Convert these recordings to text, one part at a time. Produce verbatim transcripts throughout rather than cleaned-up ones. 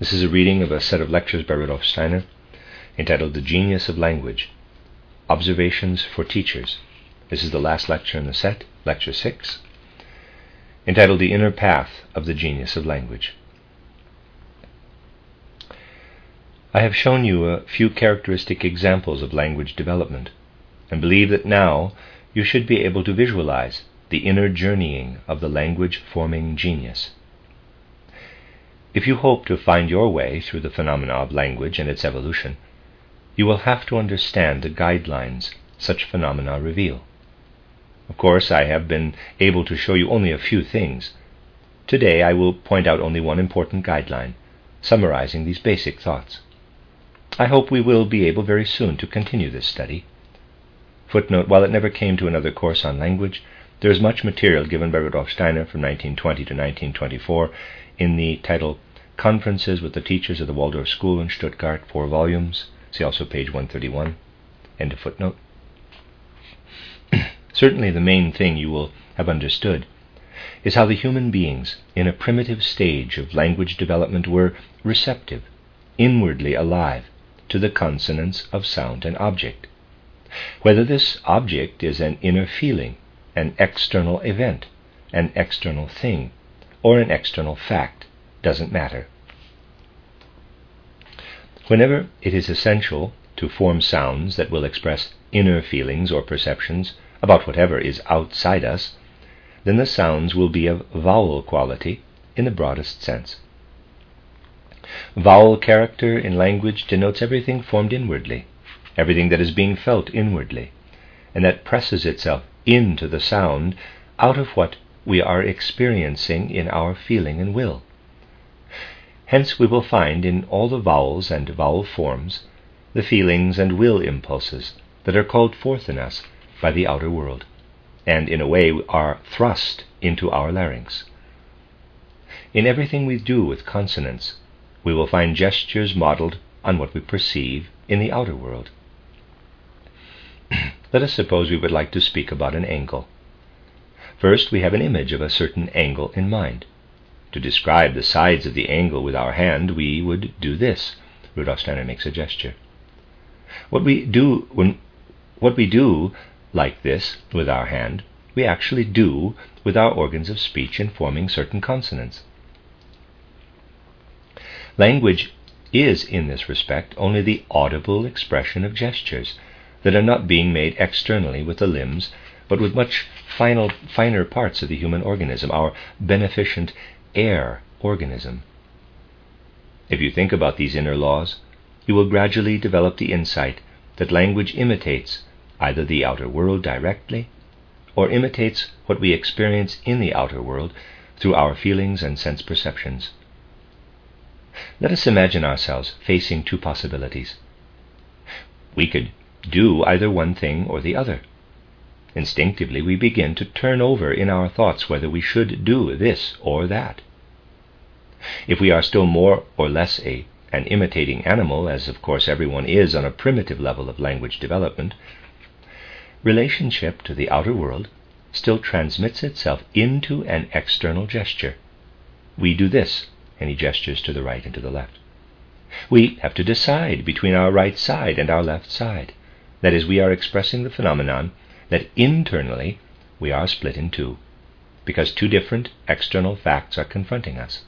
This is a reading of a set of lectures by Rudolf Steiner entitled The Genius of Language, Observations for Teachers. This is the last lecture in the set, Lecture six, entitled The Inner Path of the Genius of Language. I have shown you a few characteristic examples of language development, and believe that now you should be able to visualize the inner journeying of the language-forming genius. If you hope to find your way through the phenomena of language and its evolution, you will have to understand the guidelines such phenomena reveal. Of course, I have been able to show you only a few things. Today I will point out only one important guideline, summarizing these basic thoughts. I hope we will be able very soon to continue this study. Footnote, while it never came to another course on language, there is much material given by Rudolf Steiner from nineteen twenty to nineteen twenty-four in the title Conferences with the Teachers of the Waldorf School in Stuttgart, four volumes. See also page one thirty-one. End of footnote. Certainly the main thing you will have understood is how the human beings in a primitive stage of language development were receptive, inwardly alive to the consonance of sound and object. Whether this object is an inner feeling, an external event, an external thing, or an external fact, doesn't matter. Whenever it is essential to form sounds that will express inner feelings or perceptions about whatever is outside us, then the sounds will be of vowel quality in the broadest sense. Vowel character in language denotes everything formed inwardly, everything that is being felt inwardly, and that presses itself into the sound out of what we are experiencing in our feeling and will. Hence we will find in all the vowels and vowel forms the feelings and will impulses that are called forth in us by the outer world, and in a way are thrust into our larynx. In everything we do with consonants, we will find gestures modeled on what we perceive in the outer world. Let us suppose we would like to speak about an angle. First, we have an image of a certain angle in mind. To describe the sides of the angle with our hand, we would do this. Rudolf Steiner makes a gesture. What we do when what we do like this with our hand, we actually do with our organs of speech in forming certain consonants. Language is, in this respect, only the audible expression of gestures that are not being made externally with the limbs, but with much final, finer parts of the human organism, our beneficent air organism. If you think about these inner laws, you will gradually develop the insight that language imitates either the outer world directly, or imitates what we experience in the outer world through our feelings and sense perceptions. Let us imagine ourselves facing two possibilities. We could do either one thing or the other. Instinctively we begin to turn over in our thoughts whether we should do this or that. If we are still more or less a, an imitating animal, as of course everyone is on a primitive level of language development, relationship to the outer world still transmits itself into an external gesture. We do this, and he gestures to the right and to the left. We have to decide between our right side and our left side. That is, we are expressing the phenomenon that internally we are split in two, because two different external facts are confronting us.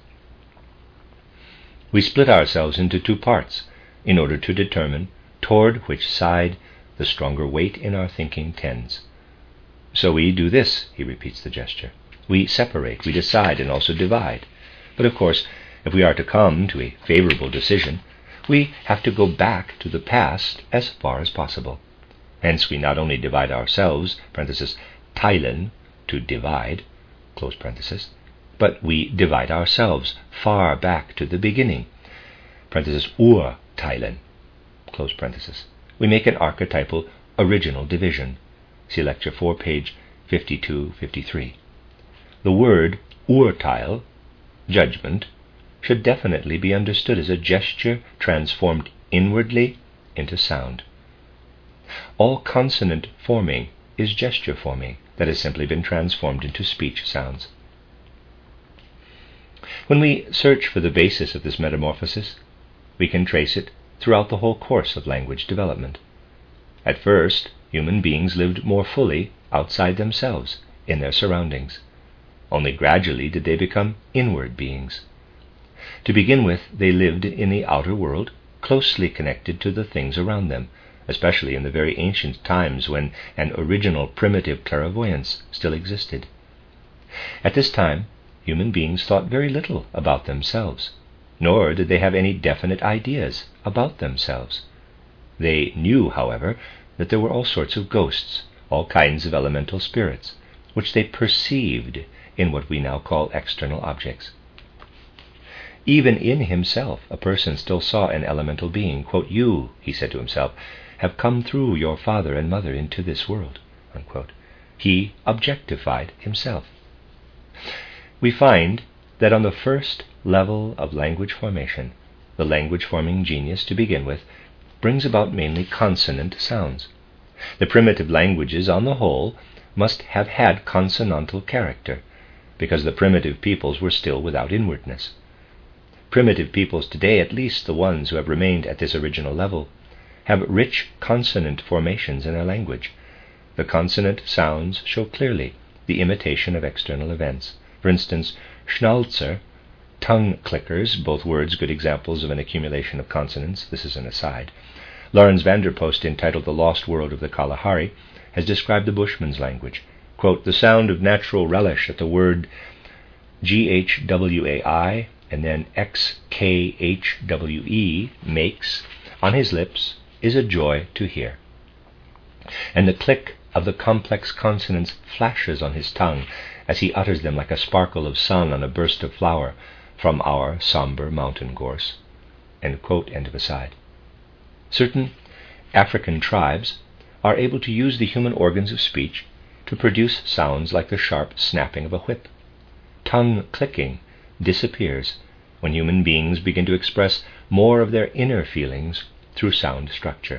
We split ourselves into two parts in order to determine toward which side the stronger weight in our thinking tends. So we do this, he repeats the gesture. We separate, we decide, and also divide. But of course, if we are to come to a favorable decision, we have to go back to the past as far as possible. Hence we not only divide ourselves, parenthesis, teilen, to divide, close parenthesis, but we divide ourselves far back to the beginning, parenthesis, urteilen, close parenthesis. We make an archetypal original division. See Lecture four, page fifty-two fifty-three. The word urteil, judgment, should definitely be understood as a gesture transformed inwardly into sound. All consonant forming is gesture forming that has simply been transformed into speech sounds. When we search for the basis of this metamorphosis, we can trace it throughout the whole course of language development. At first, human beings lived more fully outside themselves, in their surroundings. Only gradually did they become inward beings. To begin with, they lived in the outer world, closely connected to the things around them, especially in the very ancient times when an original primitive clairvoyance still existed. At this time, human beings thought very little about themselves, nor did they have any definite ideas about themselves. They knew, however, that there were all sorts of ghosts, all kinds of elemental spirits, which they perceived in what we now call external objects. Even in himself, a person still saw an elemental being. Quote, "You," he said to himself, "have come through your father and mother into this world." Unquote. He objectified himself. We find that on the first level of language formation, the language-forming genius, to begin with, brings about mainly consonant sounds. The primitive languages, on the whole, must have had consonantal character, because the primitive peoples were still without inwardness. Primitive peoples today, at least the ones who have remained at this original level, have rich consonant formations in their language. The consonant sounds show clearly the imitation of external events. For instance, Schnauzer, tongue clickers, both words good examples of an accumulation of consonants. This is an aside. Lawrence Vanderpost, entitled The Lost World of the Kalahari, has described the Bushman's language. Quote, "The sound of natural relish at the word G H W A I and then X K H W E makes on his lips is a joy to hear. And the click of the complex consonants flashes on his tongue as he utters them like a sparkle of sun on a burst of flower from our somber mountain gorse." End quote, end of aside. Certain African tribes are able to use the human organs of speech to produce sounds like the sharp snapping of a whip. Tongue clicking disappears when human beings begin to express more of their inner feelings through sound structure.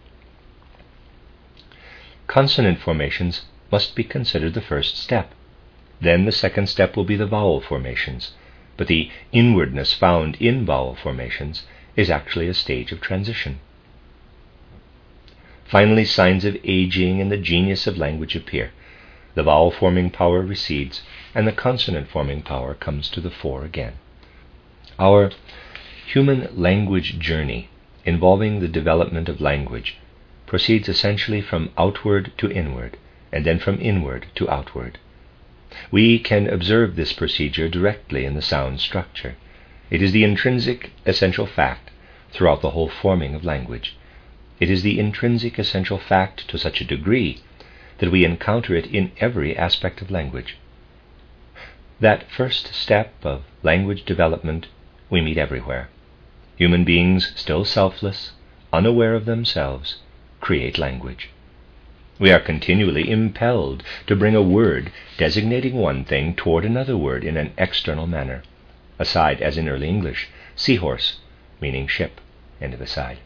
Consonant formations must be considered the first step. Then the second step will be the vowel formations, but the inwardness found in vowel formations is actually a stage of transition. Finally, signs of aging and the genius of language appear. The vowel-forming power recedes, and the consonant-forming power comes to the fore again. Our human language journey, involving the development of language, proceeds essentially from outward to inward, and then from inward to outward. We can observe this procedure directly in the sound structure. It is the intrinsic essential fact throughout the whole forming of language. It is the intrinsic essential fact to such a degree that we encounter it in every aspect of language. That first step of language development we meet everywhere. Human beings, still selfless, unaware of themselves, create language. We are continually impelled to bring a word designating one thing toward another word in an external manner. Aside, as in early English, seahorse, meaning ship, end of aside.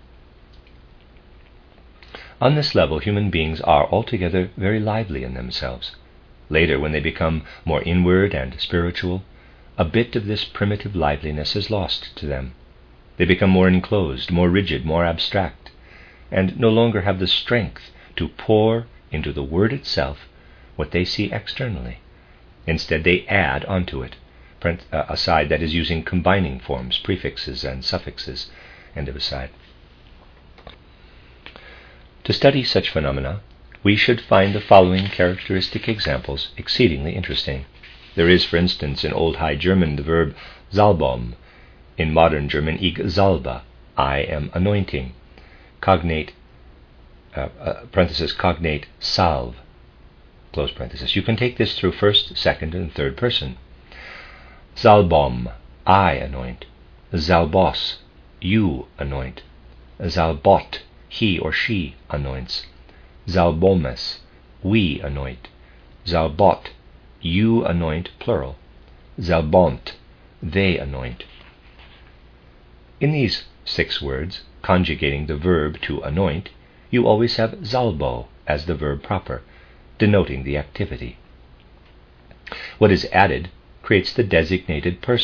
On this level, human beings are altogether very lively in themselves. Later, when they become more inward and spiritual, a bit of this primitive liveliness is lost to them. They become more enclosed, more rigid, more abstract, and no longer have the strength to pour into the word itself what they see externally. Instead, they add onto it, a side that is using combining forms, prefixes and suffixes, end of aside. To study such phenomena, we should find the following characteristic examples exceedingly interesting. There is, for instance, in Old High German the verb Salbum, in modern German ich salbe, I am anointing, cognate, uh, uh, parenthesis, cognate salve, close parenthesis. You can take this through first, second, and third person. Salbom, I anoint. Salbos, you anoint. Salbot, he or she anoints. Salbomes, we anoint. Salbot, you anoint, plural. Salbont, they anoint. In these six words, conjugating the verb to anoint, you always have salbo as the verb proper, denoting the activity. What is added creates the designated person,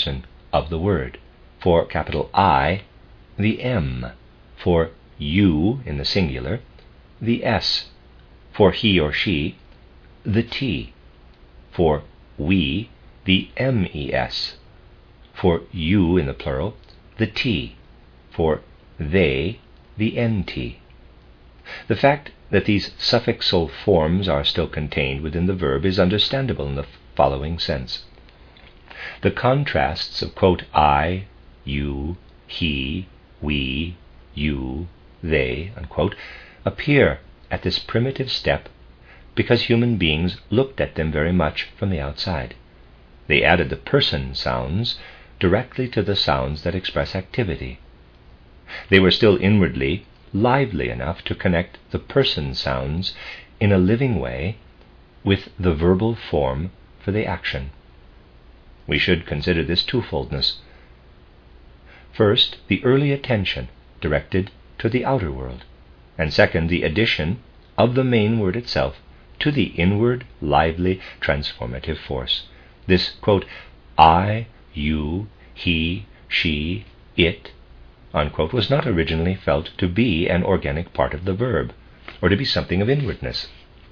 of the word. For capital I, the M. For you, in the singular, the S. For he or she, the T. For we, the M E S. For you, in the plural, the T. For they, the N T. The fact that these suffixal forms are still contained within the verb is understandable in the following sense. The contrasts of, quote, I, you, he, we, you, they, unquote, appear at this primitive step because human beings looked at them very much from the outside. They added the person sounds directly to the sounds that express activity. They were still inwardly lively enough to connect the person sounds in a living way with the verbal form for the action. We should consider this twofoldness. First, the early attention directed to the outer world, and second, the addition of the main word itself to the inward, lively, transformative force. This, quote, I, you, he, she, it, unquote, was not originally felt to be an organic part of the verb, or to be something of inwardness.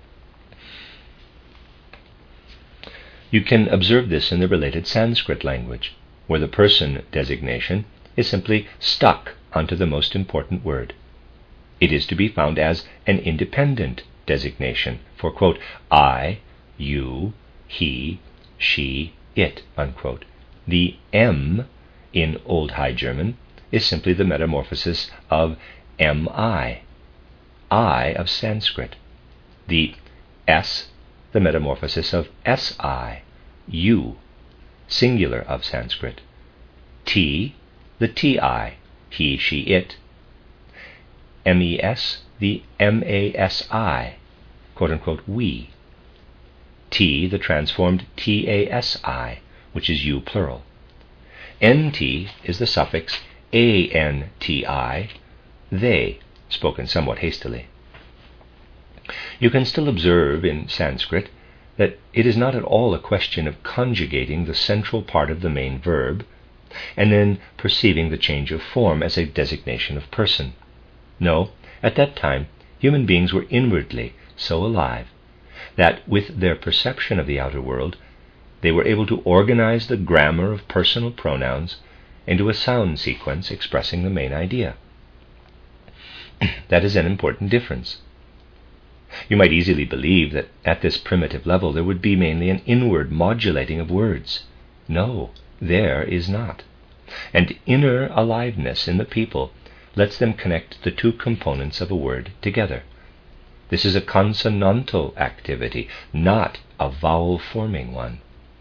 You can observe this in the related Sanskrit language, where the person designation is simply stuck onto the most important word. It is to be found as an independent designation for, quote, I, you, he, she, it, unquote. The M in Old High German is simply the metamorphosis of M I, I of Sanskrit. The S, the metamorphosis of S I, you, singular of Sanskrit. T, the T I, he, she, it. M E S, the M A S I, quote-unquote, we. T, the transformed T A S I, which is you plural. N T is the suffix A N T I, they, spoken somewhat hastily. You can still observe in Sanskrit that it is not at all a question of conjugating the central part of the main verb and then perceiving the change of form as a designation of person. No, at that time, human beings were inwardly so alive that with their perception of the outer world, they were able to organize the grammar of personal pronouns into a sound sequence expressing the main idea. That is an important difference. You might easily believe that at this primitive level there would be mainly an inward modulating of words. No, there is not. And inner aliveness in the people lets them connect the two components of a word together. This is a consonantal activity, not a vowel-forming one.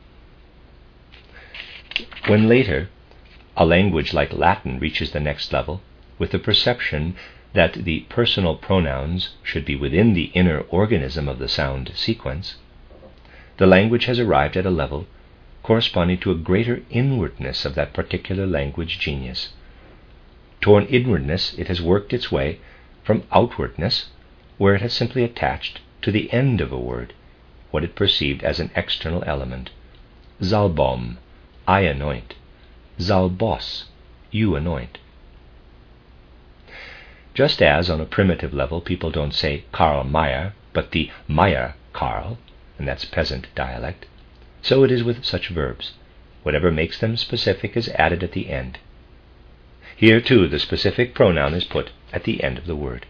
When later a language like Latin reaches the next level, with the perception that the personal pronouns should be within the inner organism of the sound sequence, the language has arrived at a level corresponding to a greater inwardness of that particular language genius. Toward inwardness it has worked its way from outwardness, where it has simply attached to the end of a word what it perceived as an external element. Zalbom, I anoint. Zalbos, you anoint. Just as on a primitive level people don't say Karl Mayer, but the Meyer Karl, and that's peasant dialect, so it is with such verbs. Whatever makes them specific is added at the end. Here, too, the specific pronoun is put at the end of the word.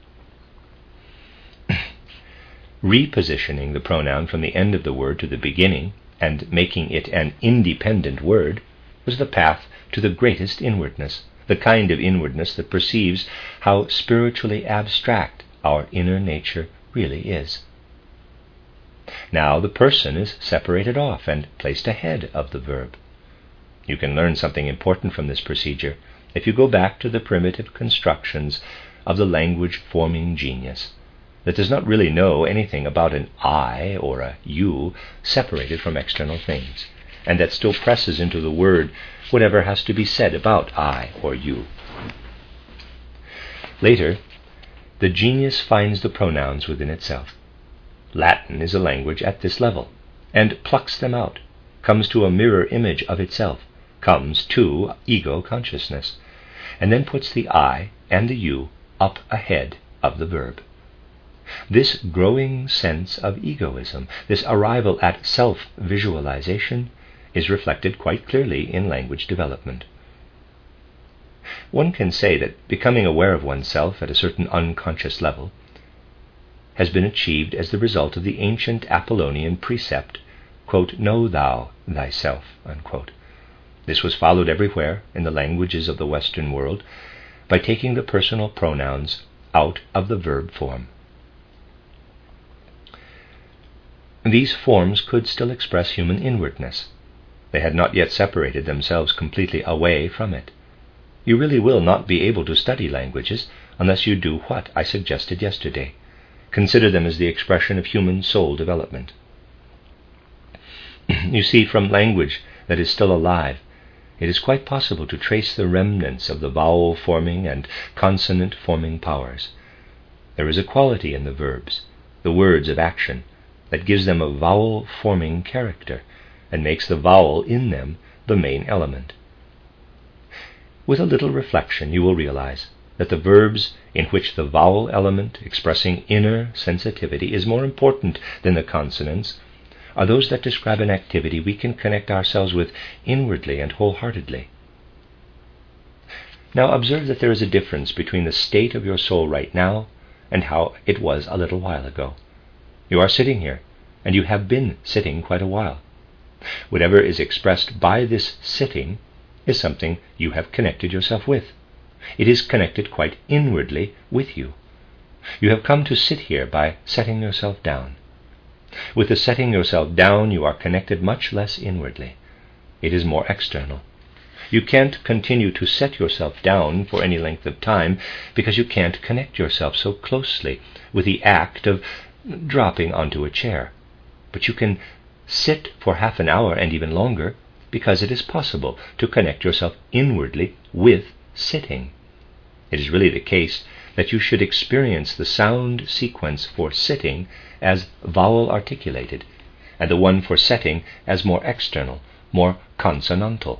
Repositioning the pronoun from the end of the word to the beginning and making it an independent word was the path to the greatest inwardness, the kind of inwardness that perceives how spiritually abstract our inner nature really is. Now the person is separated off and placed ahead of the verb. You can learn something important from this procedure if you go back to the primitive constructions of the language-forming genius that does not really know anything about an I or a you separated from external things, and that still presses into the word whatever has to be said about I or you. Later, the genius finds the pronouns within itself. Latin is a language at this level, and plucks them out, comes to a mirror image of itself, comes to ego consciousness, and then puts the I and the you up ahead of the verb. This growing sense of egoism, this arrival at self-visualization, is reflected quite clearly in language development. One can say that becoming aware of oneself at a certain unconscious level has been achieved as the result of the ancient Apollonian precept, quote, "Know thou thyself," unquote. This was followed everywhere in the languages of the Western world by taking the personal pronouns out of the verb form. These forms could still express human inwardness. They had not yet separated themselves completely away from it. You really will not be able to study languages unless you do what I suggested yesterday. Consider them as the expression of human soul development. You see, from language that is still alive, it is quite possible to trace the remnants of the vowel-forming and consonant-forming powers. There is a quality in the verbs, the words of action, that gives them a vowel-forming character and makes the vowel in them the main element. With a little reflection, you will realize that the verbs in which the vowel element expressing inner sensitivity is more important than the consonants are those that describe an activity we can connect ourselves with inwardly and wholeheartedly. Now observe that there is a difference between the state of your soul right now and how it was a little while ago. You are sitting here, and you have been sitting quite a while. Whatever is expressed by this sitting is something you have connected yourself with. It is connected quite inwardly with you. You have come to sit here by setting yourself down. With the setting yourself down, you are connected much less inwardly. It is more external. You can't continue to set yourself down for any length of time because you can't connect yourself so closely with the act of dropping onto a chair. But you can sit for half an hour and even longer because it is possible to connect yourself inwardly with sitting. It is really the case that you should experience the sound sequence for sitting as vowel articulated, and the one for setting as more external, more consonantal.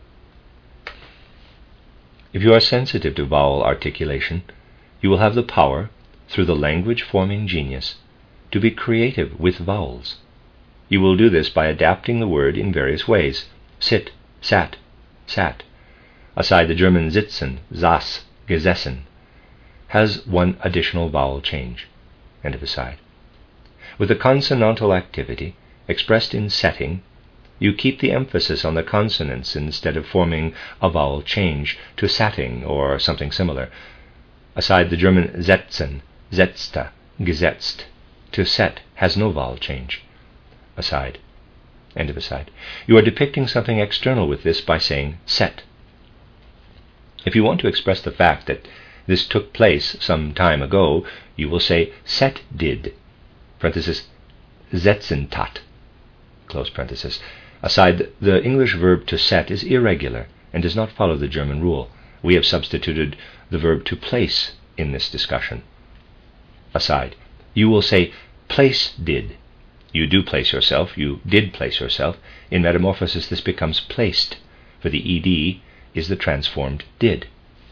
If you are sensitive to vowel articulation, you will have the power, through the language-forming genius, to be creative with vowels. You will do this by adapting the word in various ways. Sit, sat, sat. Aside, the German sitzen, saß, gesessen, has one additional vowel change. End of aside. With the consonantal activity, expressed in setting, you keep the emphasis on the consonants instead of forming a vowel change to satting or something similar. Aside, the German setzen, setzte, gesetzt, to set has no vowel change. Aside. End of aside. You are depicting something external with this by saying set. If you want to express the fact that this took place some time ago, you will say set did, parenthesis, setzen tat, close parenthesis. Aside, the English verb to set is irregular and does not follow the German rule. We have substituted the verb to place in this discussion. Aside, you will say place did. You do place yourself, you did place yourself. In Metamorphosis, this becomes placed, for the ed is the transformed did.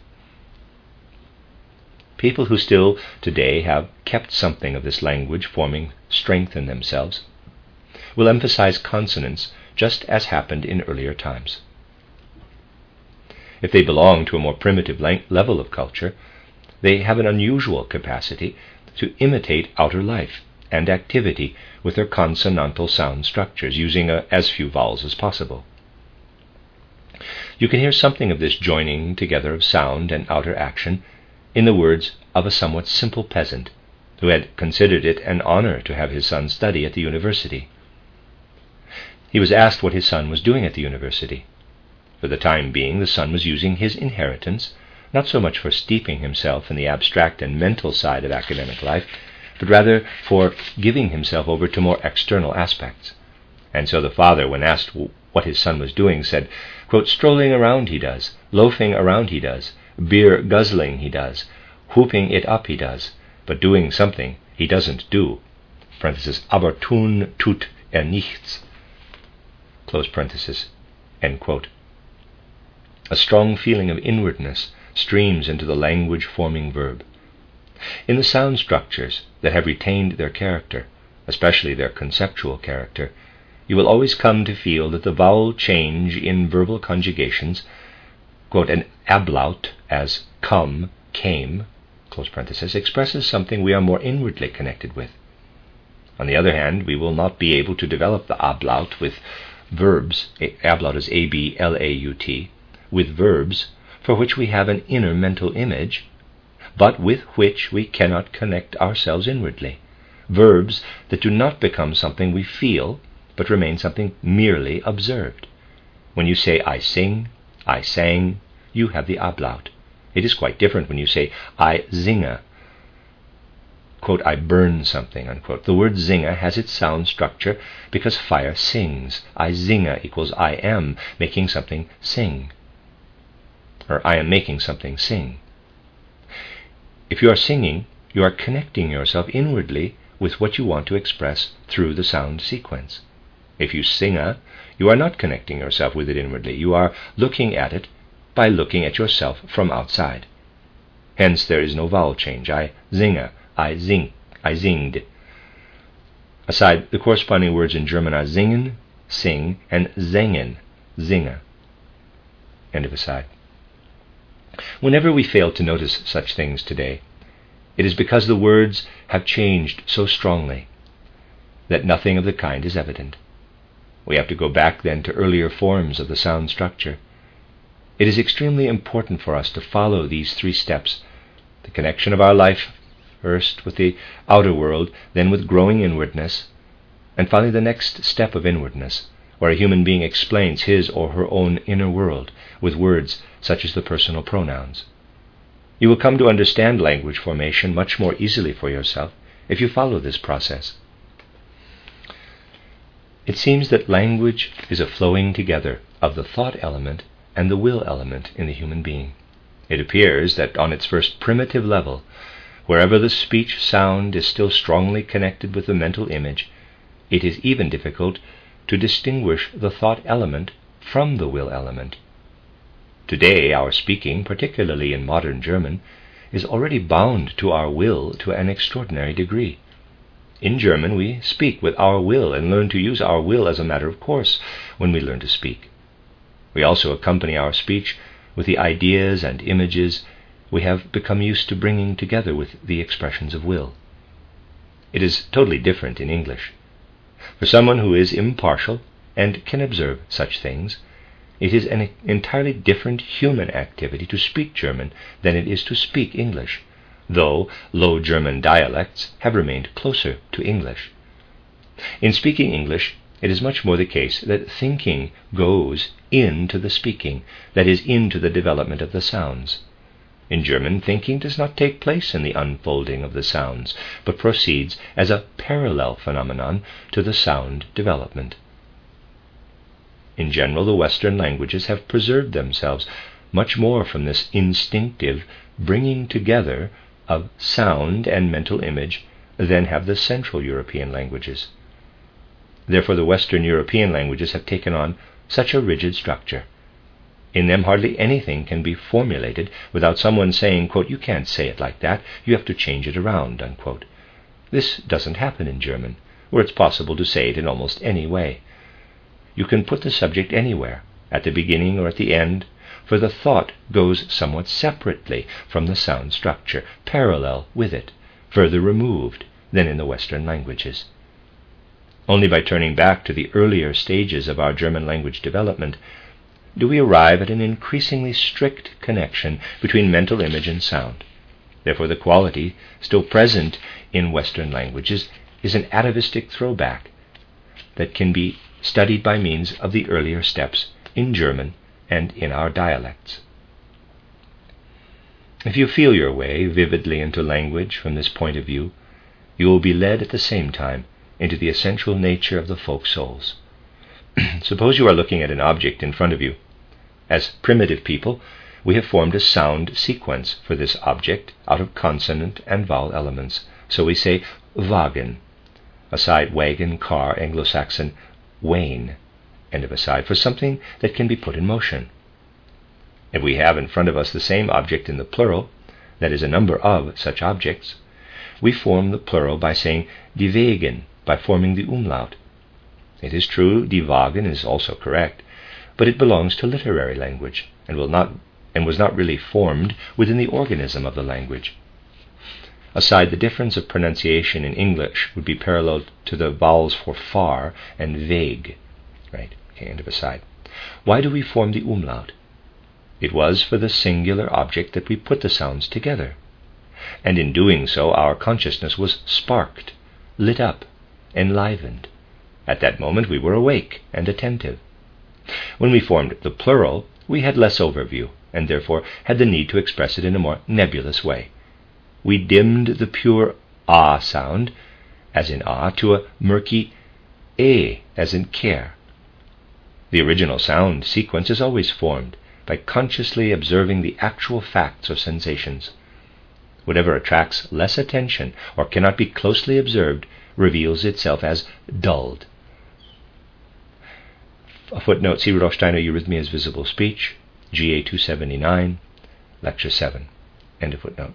People who still today have kept something of this language forming strength in themselves will emphasize consonants just as happened in earlier times. If they belong to a more primitive level of culture, they have an unusual capacity to imitate outer life and activity with their consonantal sound structures, using a, as few vowels as possible. You can hear something of this joining together of sound and outer action in the words of a somewhat simple peasant who had considered it an honor to have his son study at the university. He was asked what his son was doing at the university. For the time being, the son was using his inheritance, not so much for steeping himself in the abstract and mental side of academic life, but rather for giving himself over to more external aspects. And so the father, when asked what his son was doing, said, quote, strolling around he does, loafing around he does, beer guzzling he does, whooping it up he does, but doing something he doesn't do. Parenthesis, aber tun tut er nichts. Close parenthesis, end quote. A strong feeling of inwardness streams into the language-forming verb. In the sound structures that have retained their character, especially their conceptual character, you will always come to feel that the vowel change in verbal conjugations, quote, an ablaut as come, came, close parenthesis, expresses something we are more inwardly connected with. On the other hand, we will not be able to develop the ablaut with verbs, ablaut is A B L A U T, with verbs for which we have an inner mental image, but with which we cannot connect ourselves inwardly. Verbs that do not become something we feel, but remain something merely observed. When you say, I sing, I sang, you have the ablaut. It is quite different when you say, I zinge, quote, I burn something, unquote. The word zinge has its sound structure because fire sings. I zinge equals I am making something sing, or I am making something sing. If you are singing, you are connecting yourself inwardly with what you want to express through the sound sequence. If you singe, you are not connecting yourself with it inwardly. You are looking at it by looking at yourself from outside. Hence there is no vowel change. I zinge, I zing, I zinged. Aside, the corresponding words in German are singen, sing, and sengen, zinge. End of aside. Whenever we fail to notice such things today, it is because the words have changed so strongly that nothing of the kind is evident. We have to go back then to earlier forms of the sound structure. It is extremely important for us to follow these three steps: the connection of our life first with the outer world, then with growing inwardness, and finally the next step of inwardness, where a human being explains his or her own inner world with words such as the personal pronouns. You will come to understand language formation much more easily for yourself if you follow this process. It seems that language is a flowing together of the thought element and the will element in the human being. It appears that on its first primitive level, wherever the speech sound is still strongly connected with the mental image, it is even difficult to distinguish the thought element from the will element. Today, our speaking, particularly in modern German, is already bound to our will to an extraordinary degree. In German, we speak with our will and learn to use our will as a matter of course when we learn to speak. We also accompany our speech with the ideas and images we have become used to bringing together with the expressions of will. It is totally different in English. For someone who is impartial and can observe such things, it is an entirely different human activity to speak German than it is to speak English, though Low German dialects have remained closer to English. In speaking English, it is much more the case that thinking goes into the speaking, that is, into the development of the sounds. In German, thinking does not take place in the unfolding of the sounds, but proceeds as a parallel phenomenon to the sound development. In general, the Western languages have preserved themselves much more from this instinctive bringing together of sound and mental image than have the Central European languages. Therefore, the Western European languages have taken on such a rigid structure. In them, hardly anything can be formulated without someone saying, quote, you can't say it like that, you have to change it around, unquote. This doesn't happen in German, where it's possible to say it in almost any way. You can put the subject anywhere, at the beginning or at the end, for the thought goes somewhat separately from the sound structure, parallel with it, further removed than in the Western languages. Only by turning back to the earlier stages of our German language development do we arrive at an increasingly strict connection between mental image and sound. Therefore, the quality still present in Western languages is an atavistic throwback that can be studied by means of the earlier steps in German and in our dialects. If you feel your way vividly into language from this point of view, you will be led at the same time into the essential nature of the folk souls. Suppose you are looking at an object in front of you. As primitive people, we have formed a sound sequence for this object out of consonant and vowel elements. So we say Wagen, aside wagon, car, Anglo-Saxon, wain, end of aside, for something that can be put in motion. If we have in front of us the same object in the plural, that is, a number of such objects, we form the plural by saying die Wegen, by forming the umlaut. It is true, die Wagen is also correct, but it belongs to literary language and will not and was not really formed within the organism of the language. Aside, the difference of pronunciation in English would be parallel to the vowels for far and Weg. Right? Okay, end of aside. Why do we form the umlaut? It was for the singular object that we put the sounds together. And in doing so, our consciousness was sparked, lit up, enlivened. At that moment we were awake and attentive. When we formed the plural, we had less overview, and therefore had the need to express it in a more nebulous way. We dimmed the pure ah sound, as in ah, to a murky e, as in care. The original sound sequence is always formed by consciously observing the actual facts or sensations. Whatever attracts less attention or cannot be closely observed reveals itself as dulled. A footnote, see Rudolf Steiner, Eurythmia's Visible Speech, G A two seventy-nine, Lecture seven. End of footnote.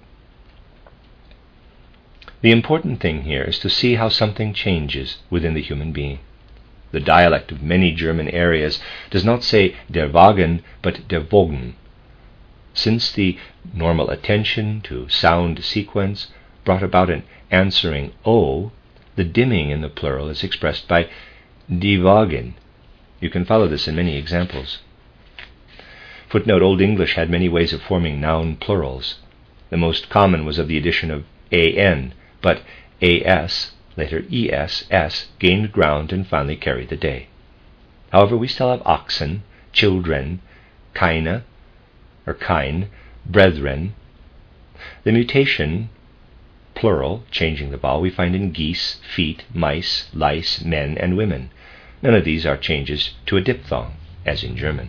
The important thing here is to see how something changes within the human being. The dialect of many German areas does not say der Wagen, but der Wogen. Since the normal attention to sound sequence brought about an answering O, the dimming in the plural is expressed by die Wagen. You can follow this in many examples. Footnote, Old English had many ways of forming noun plurals. The most common was of the addition of an, but as, later es, s, gained ground and finally carried the day. However, we still have oxen, children, keine, or kein, brethren. The mutation, plural, changing the vowel, we find in geese, feet, mice, lice, men, and women. None of these are changes to a diphthong, as in German.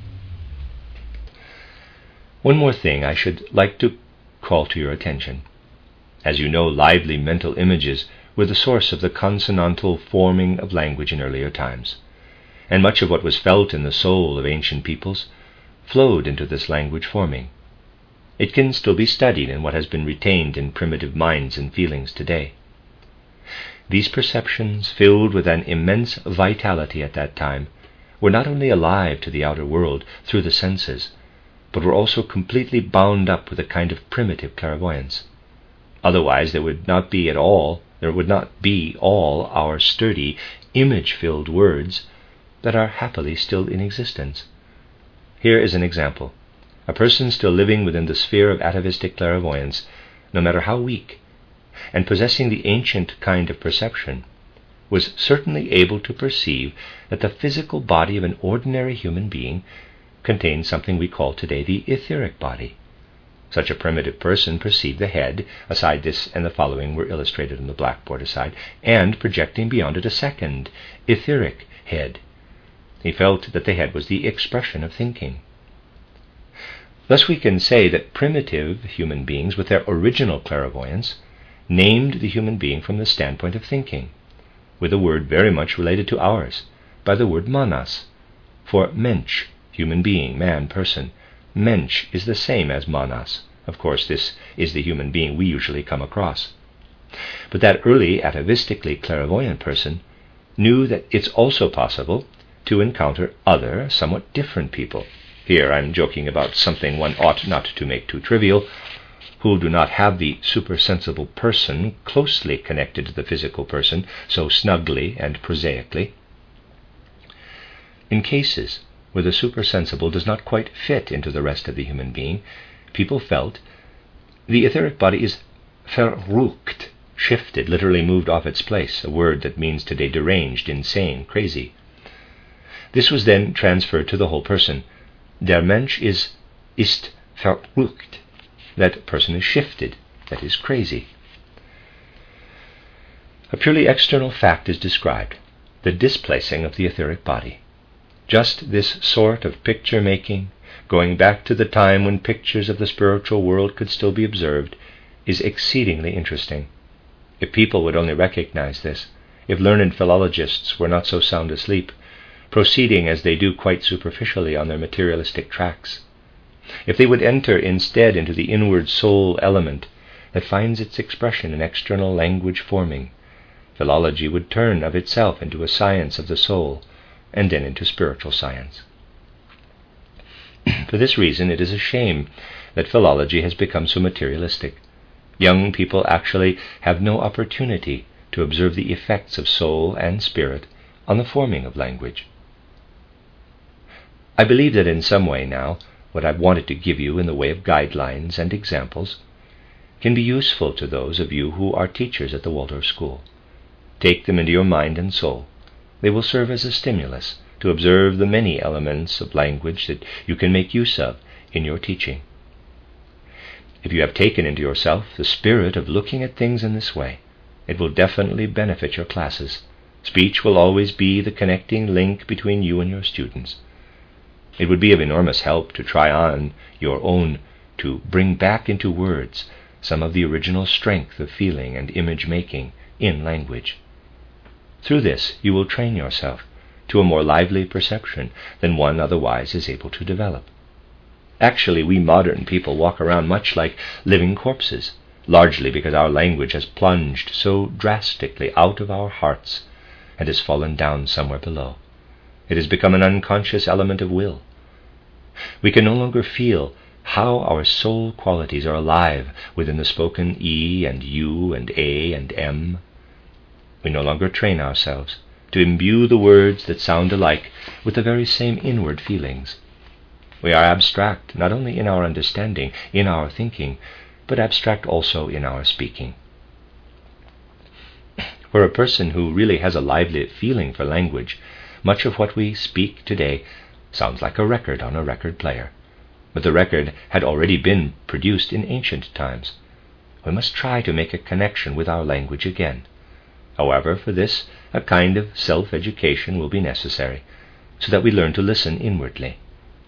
One more thing I should like to call to your attention. As you know, lively mental images were the source of the consonantal forming of language in earlier times, and much of what was felt in the soul of ancient peoples flowed into this language forming. It can still be studied in what has been retained in primitive minds and feelings today. These perceptions, filled with an immense vitality at that time, were not only alive to the outer world through the senses, but were also completely bound up with a kind of primitive clairvoyance. Otherwise there would not be at all, there would not be all our sturdy, image-filled words that are happily still in existence. Here is an example. A person still living within the sphere of atavistic clairvoyance, no matter how weak, and possessing the ancient kind of perception, was certainly able to perceive that the physical body of an ordinary human being contains something we call today the etheric body. Such a primitive person perceived the head, aside this and the following were illustrated on the blackboard aside, and projecting beyond it a second, etheric head. He felt that the head was the expression of thinking. Thus we can say that primitive human beings, with their original clairvoyance, named the human being from the standpoint of thinking, with a word very much related to ours, by the word manas. For mensch, human being, man, person, mensch is the same as manas. Of course, this is the human being we usually come across. But that early atavistically clairvoyant person knew that it's also possible to encounter other, somewhat different people. Here I'm joking about something one ought not to make too trivial, who do not have the supersensible person closely connected to the physical person so snugly and prosaically. In cases where the supersensible does not quite fit into the rest of the human being, people felt the etheric body is verrucht, shifted, literally moved off its place, a word that means today deranged, insane, crazy. This was then transferred to the whole person. Der Mensch is ist verrucht. That person is shifted, that is crazy. A purely external fact is described, the displacing of the etheric body. Just this sort of picture-making, going back to the time when pictures of the spiritual world could still be observed, is exceedingly interesting. If people would only recognize this, if learned philologists were not so sound asleep, proceeding as they do quite superficially on their materialistic tracks, if they would enter instead into the inward soul element that finds its expression in external language forming, philology would turn of itself into a science of the soul, and then into spiritual science. For this reason, it is a shame that philology has become so materialistic. Young people actually have no opportunity to observe the effects of soul and spirit on the forming of language. I believe that in some way now, what I've wanted to give you in the way of guidelines and examples can be useful to those of you who are teachers at the Waldorf School. Take them into your mind and soul. They will serve as a stimulus to observe the many elements of language that you can make use of in your teaching. If you have taken into yourself the spirit of looking at things in this way, it will definitely benefit your classes. Speech will always be the connecting link between you and your students. It would be of enormous help to try on your own to bring back into words some of the original strength of feeling and image-making in language. Through this, you will train yourself to a more lively perception than one otherwise is able to develop. Actually, we modern people walk around much like living corpses, largely because our language has plunged so drastically out of our hearts and has fallen down somewhere below. It has become an unconscious element of will. We can no longer feel how our soul qualities are alive within the spoken E and U and A and M. We no longer train ourselves to imbue the words that sound alike with the very same inward feelings. We are abstract not only in our understanding, in our thinking, but abstract also in our speaking. For a person who really has a lively feeling for language, much of what we speak today sounds like a record on a record player. But the record had already been produced in ancient times. We must try to make a connection with our language again. However, for this, a kind of self-education will be necessary, so that we learn to listen inwardly.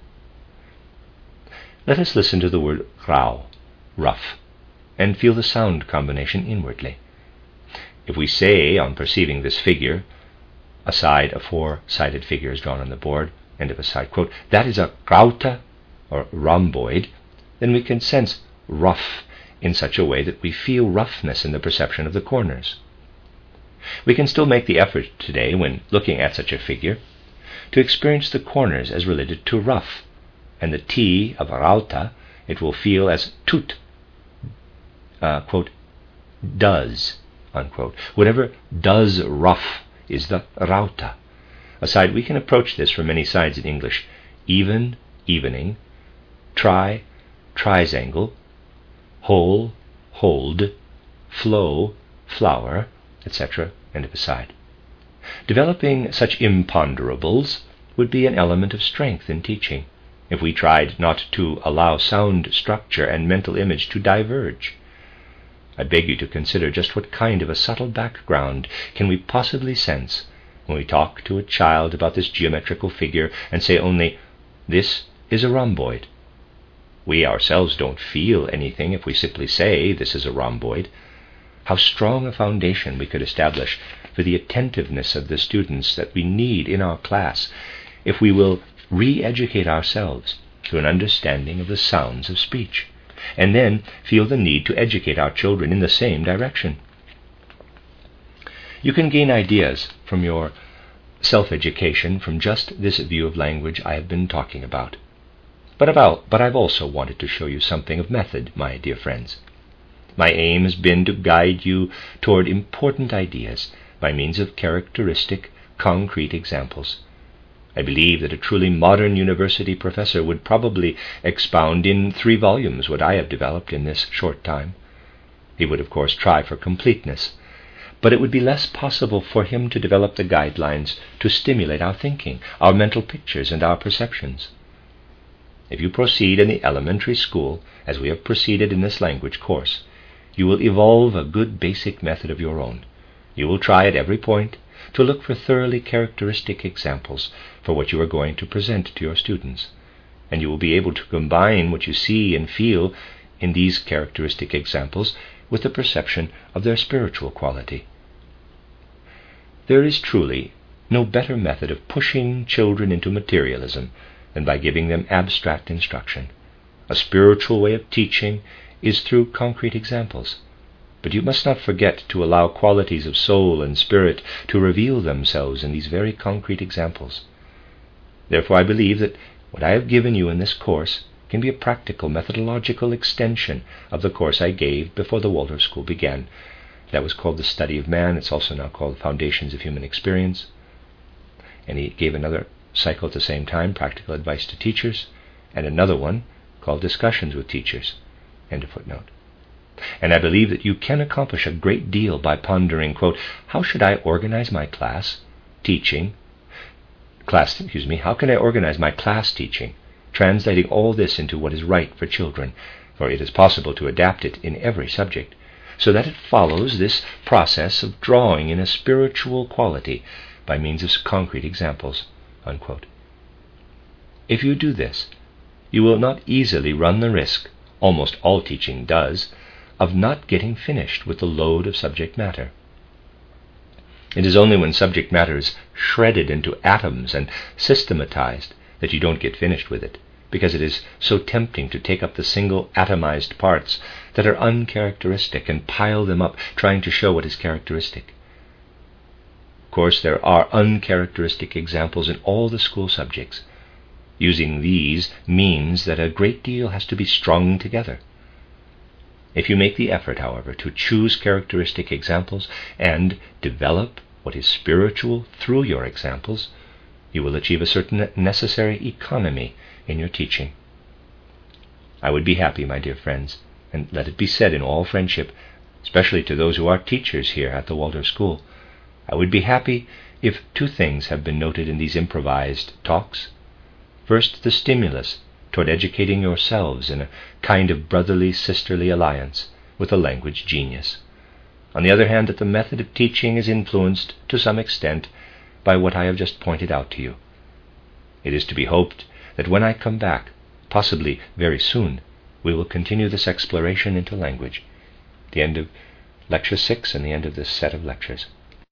Let us listen to the word rau, rough, and feel the sound combination inwardly. If we say, on perceiving this figure, a side, a four-sided figure is drawn on the board, end of a side quote, that is a krauta, or rhomboid, then we can sense rough in such a way that we feel roughness in the perception of the corners. We can still make the effort today, when looking at such a figure, to experience the corners as related to rough, and the T of rauta it will feel as tut, uh, quote, does, unquote. Whatever does rough is the rauta. Aside, we can approach this from many sides in English: even, evening, try, trisangle, whole, hold, flow, flower, et cetera, and aside. Developing such imponderables would be an element of strength in teaching, if we tried not to allow sound structure and mental image to diverge. I beg you to consider just what kind of a subtle background can we possibly sense when we talk to a child about this geometrical figure and say only, this is a rhomboid. We ourselves don't feel anything if we simply say, this is a rhomboid. How strong a foundation we could establish for the attentiveness of the students that we need in our class if we will re-educate ourselves to an understanding of the sounds of speech, and then feel the need to educate our children in the same direction. You can gain ideas from your self-education from just this view of language I have been talking about. But, about, but I've also wanted to show you something of method, my dear friends. My aim has been to guide you toward important ideas by means of characteristic, concrete examples. I believe that a truly modern university professor would probably expound in three volumes what I have developed in this short time. He would, of course, try for completeness, but it would be less possible for him to develop the guidelines to stimulate our thinking, our mental pictures, and our perceptions. If you proceed in the elementary school, as we have proceeded in this language course, you will evolve a good basic method of your own. You will try at every point to look for thoroughly characteristic examples for what you are going to present to your students, and you will be able to combine what you see and feel in these characteristic examples with the perception of their spiritual quality. There is truly no better method of pushing children into materialism than by giving them abstract instruction. A spiritual way of teaching is through concrete examples. But you must not forget to allow qualities of soul and spirit to reveal themselves in these very concrete examples. Therefore, I believe that what I have given you in this course can be a practical, methodological extension of the course I gave before the Waldorf School began. That was called The Study of Man. It's also now called Foundations of Human Experience. And he gave another cycle at the same time, Practical Advice to Teachers, and another one called Discussions with Teachers. End of footnote. And I believe that you can accomplish a great deal by pondering, quote, how should I organize my class teaching, class, excuse me, how can I organize my class teaching, translating all this into what is right for children, for it is possible to adapt it in every subject, so that it follows this process of drawing in a spiritual quality by means of concrete examples, unquote. If you do this, you will not easily run the risk, almost all teaching does, of not getting finished with the load of subject matter. It is only when subject matter is shredded into atoms and systematized that you don't get finished with it, because it is so tempting to take up the single atomized parts that are uncharacteristic and pile them up, trying to show what is characteristic. Of course, there are uncharacteristic examples in all the school subjects. Using these means that a great deal has to be strung together. If you make the effort, however, to choose characteristic examples and develop what is spiritual through your examples, you will achieve a certain necessary economy in your teaching. I would be happy, my dear friends, and let it be said in all friendship, especially to those who are teachers here at the Waldorf School, I would be happy if two things have been noted in these improvised talks. First, the stimulus toward educating yourselves in a kind of brotherly, sisterly alliance with the language genius. On the other hand, that the method of teaching is influenced, to some extent, by what I have just pointed out to you. It is to be hoped that when I come back, possibly very soon, we will continue this exploration into language. The end of Lecture six and the end of this set of lectures.